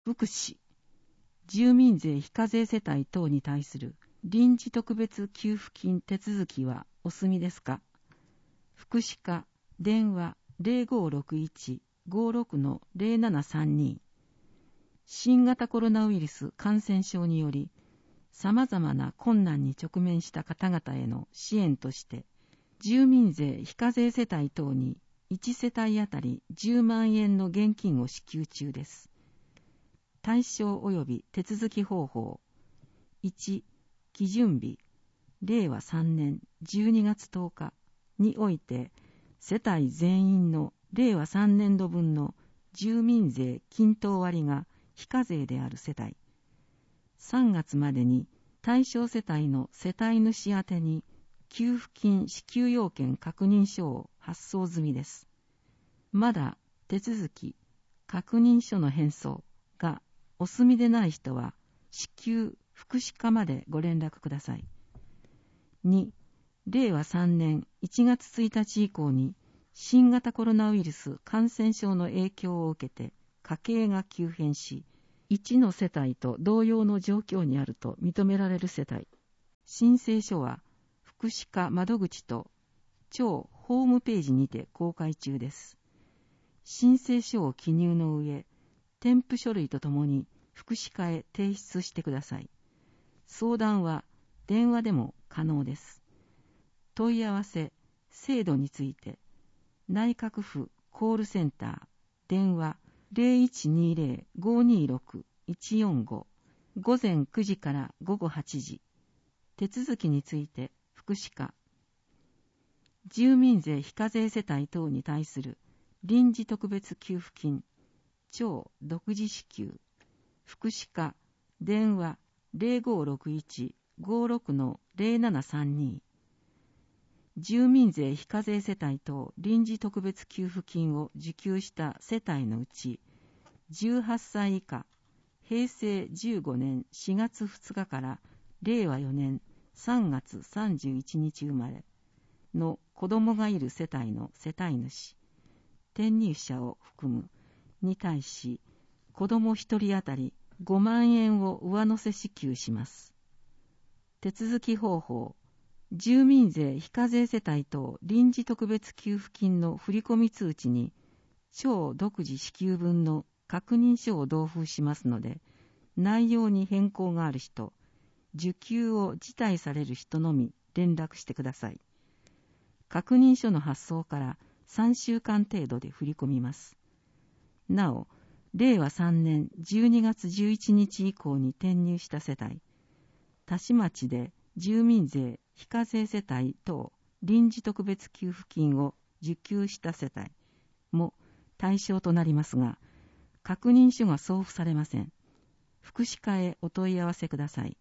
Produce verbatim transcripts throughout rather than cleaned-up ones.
福祉、住民税非課税世帯等に対する臨時特別給付金手続きはお済みですか？福祉課、電話 ゼロごろくいち ごろく ゼロななさんに。新型コロナウイルス感染症により様々な困難に直面した方々への支援として、住民税非課税世帯等にいち世帯あたりじゅうまんえんの現金を支給中です。対象及び手続き方法。いち、基準日、れいわさんねんじゅうにがつとおかにおいて、世帯全員のれいわさんねんどぶんの住民税均等割が非課税である世帯。さんがつまでに対象世帯の世帯主宛てに給付金支給要件確認書を発送済みです。まだ手続き、確認書の返送がお済みでない人は、支給福祉課までご連絡ください。に、れいわさんねんいちがつついたち以降に新型コロナウイルス感染症の影響を受けて家計が急変し、いちの世帯と同様の状況にあると認められる世帯。申請書は福祉課窓口と庁ホームページにて公開中です。申請書を記入の上、添付書類とともに福祉課へ提出してください。相談は電話でも可能です。問い合わせ、制度について、内閣府コールセンター、電話 ゼロいちにゼロ ごにろく いちよんご、午前くじから午後はちじ。手続きについて福祉課。住民税非課税世帯等に対する臨時特別給付金、庁独自支給、福祉課、電話 ゼロごろくいち ごろく ゼロななさんに。住民税非課税世帯等臨時特別給付金を受給した世帯のうち、じゅうはっさい以下、へいせいじゅうごねんしがつふつかかられいわよねんさんがつさんじゅういちにち生まれの子供がいる世帯の世帯主、転入者を含むに対し、子供ひとりあたりごまんえんを上乗せ支給します。手続き方法。住民税非課税世帯等臨時特別給付金の振込通知に庁独自支給分の確認書を同封しますので、内容に変更がある人、受給を辞退される人のみ連絡してください。確認書の発送からさんしゅうかん程度で振り込みます。なお、れいわさんねんじゅうにがつじゅういちにち以降に転入した世帯、多市町で住民税非課税世帯等臨時特別給付金を受給した世帯も対象となりますが、確認書が送付されません。福祉課へお問い合わせください。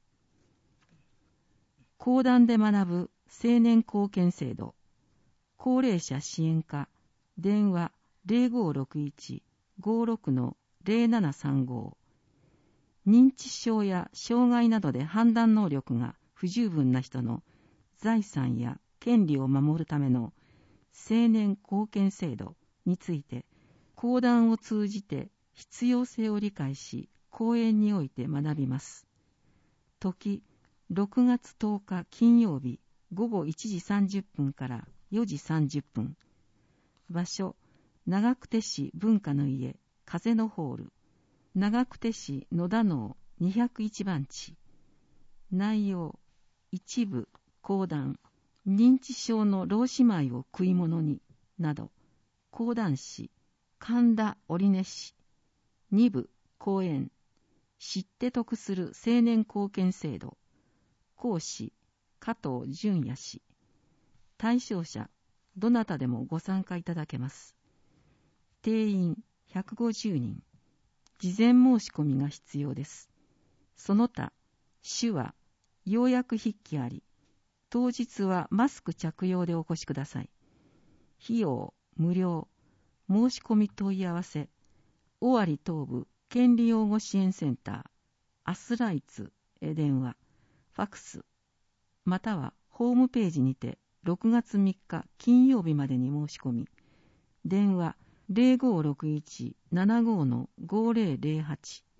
公団で学ぶ青年貢献制度、高齢者支援課、電話 ゼロごろくいち ごろく ゼロななさんご。認知症や障害などで判断能力が不十分な人の財産や権利を守るための青年貢献制度について、講談を通じて必要性を理解し、講演において学びます。時、ろくがつとおか金曜日ごごいちじさんじゅっぷんからよじさんじゅっぷん。場所、長久手市文化の家風のホール、長久手市野田能にひゃくいちばん地。内容、一部講談、認知症の老姉妹を食い物になど、講談師神田織根氏。二部講演、知って得する青年貢献制度、講師加藤淳也氏。対象者どなたでもご参加いただけます。定員ひゃくごじゅうにん。事前申し込みが必要です。その他、手話、要約筆記あり、当日はマスク着用でお越しください。費用無料。申し込み問い合わせ、尾張東部権利擁護支援センター、アスライツへ電話、ファクス、またはホームページにてろくがつみっか金曜日までに申し込み、電話 ゼロごろくいち ななご ごぜろぜろはち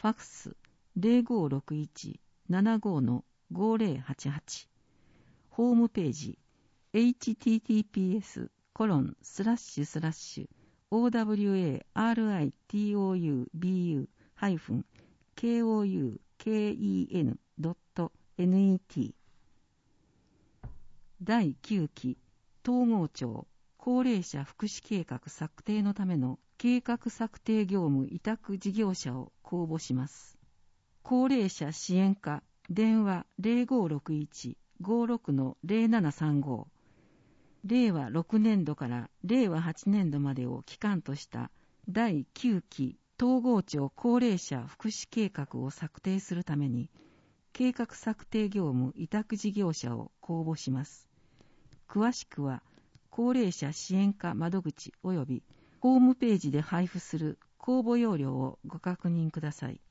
ファックス ゼロごろくいち ななご ごぜろはちはち、ホームページ エイチティーティーピーエス コロン スラッシュスラッシュ オーダブリューエーアールアイティーオーユービーユー ハイフン ケーオーユーケーイーエヌ ドット ネット だいきゅうき統合庁高齢者福祉計画策定のための計画策定業務委託事業者を公募します。高齢者支援課電話 ゼロごろくいち ごろく ゼロななさんご、れいわろくねんどかられいわはちねんどまでを期間としただいきゅうき統合庁高齢者福祉計画を策定するために計画策定業務委託事業者を公募します。詳しくは高齢者支援課窓口及びホームページで配布する公募要領をご確認ください。